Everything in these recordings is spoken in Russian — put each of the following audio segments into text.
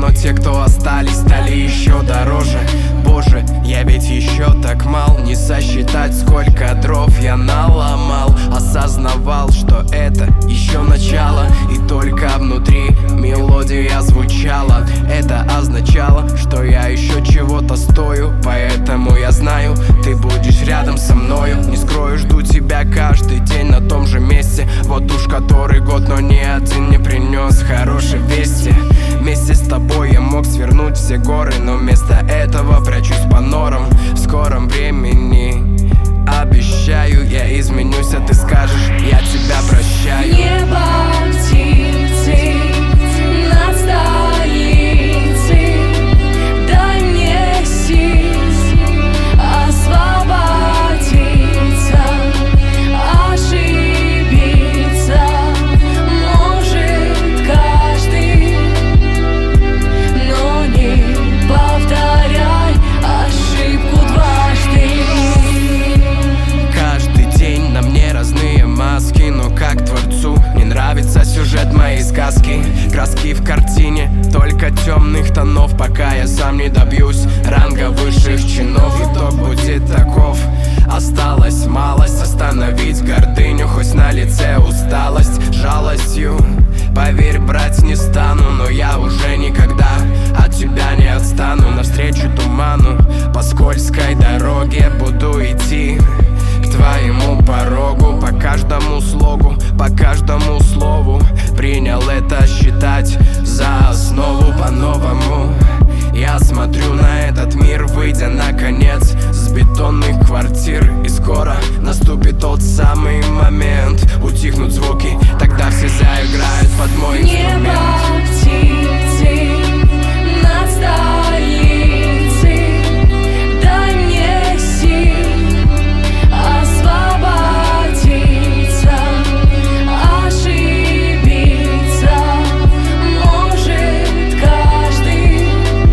но те, кто остались, стали еще дороже. Боже, я ведь еще так мал, не сосчитать, сколько дров я наломал. Осознавал, что это еще начало, и только внутри мелодия звучала. Это означало, что я еще чего-то стою, поэтому я знаю, ты будешь рядом со мною. Не скрою, жду тебя каждый день на том же месте. Вот уж который год, но ни один не принес хорошей вести. Вместе с тобой я мог свернуть все горы, но вместо этого прячусь по норам. В скором времени, обещаю, я изменюсь, а ты скажешь, я тебя прощаю. Небо, птицы над столицей, дай мне сил освободиться, ошибиться может каждый, но не повторяй ошибку дважды. Каждый день на мне разные маски, но как творцу не нравится сюжет моей сказки. Краски в картине только темных тонов, пока я сам не добьюсь ранга высших чинов. Итог будет таков: осталась малость, остановить гордыню, хоть на лице усталость. Жалостью, поверь, брать не стану, но я уже никогда от тебя не отстану. Навстречу туману по скользкой дороге буду идти к твоему порогу. По каждому слогу, по каждому слову принял это считать за основу. По-новому я смотрю на этот мир, выйдя наконец с бетонных квартир. И скоро наступит тот самый момент, утихнут звуки, тогда все заиграют под мой инструмент. Небо, птицы над столицей, дай мне сил освободиться, ошибиться может каждый,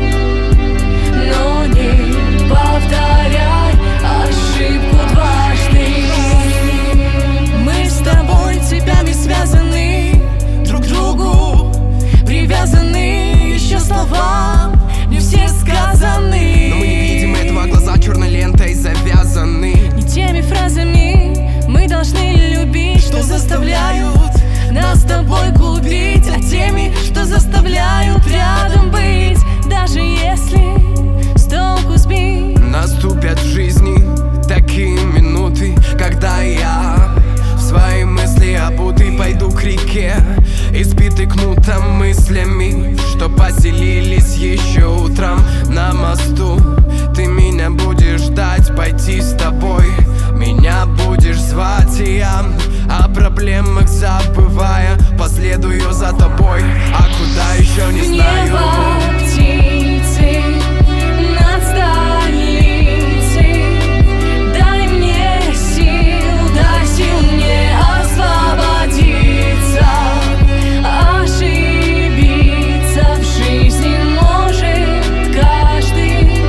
но не повторяй ошибку дважды. Мы с тобой цепями связаны, друг к другу привязаны, еще слова не все сказаны. Но мы не видим этого, глаза черной лентой завязаны. Не теми фразами мы должны любить, что заставляют нас с тобой губить, а теми, что заставляют рядом быть, даже если с толку сбить. Наступят в жизни такие минуты, когда я в свои мысли обутый пойду к реке, избитый кнутом мыслями, что поселились еще утром на мосту. Ты меня будешь ждать, пойти с тобой, меня будешь звать, и я о проблемах забывая последую за тобой. А куда еще не знаю. Небо, птицы над столицей, дай мне сил мне освободиться, ошибиться в жизни может каждый,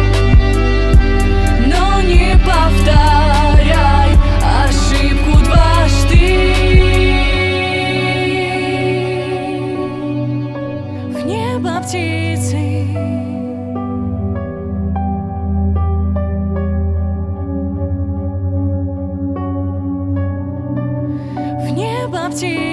но не повторяй ошибку дважды. В небо, птицы в небо, птицы.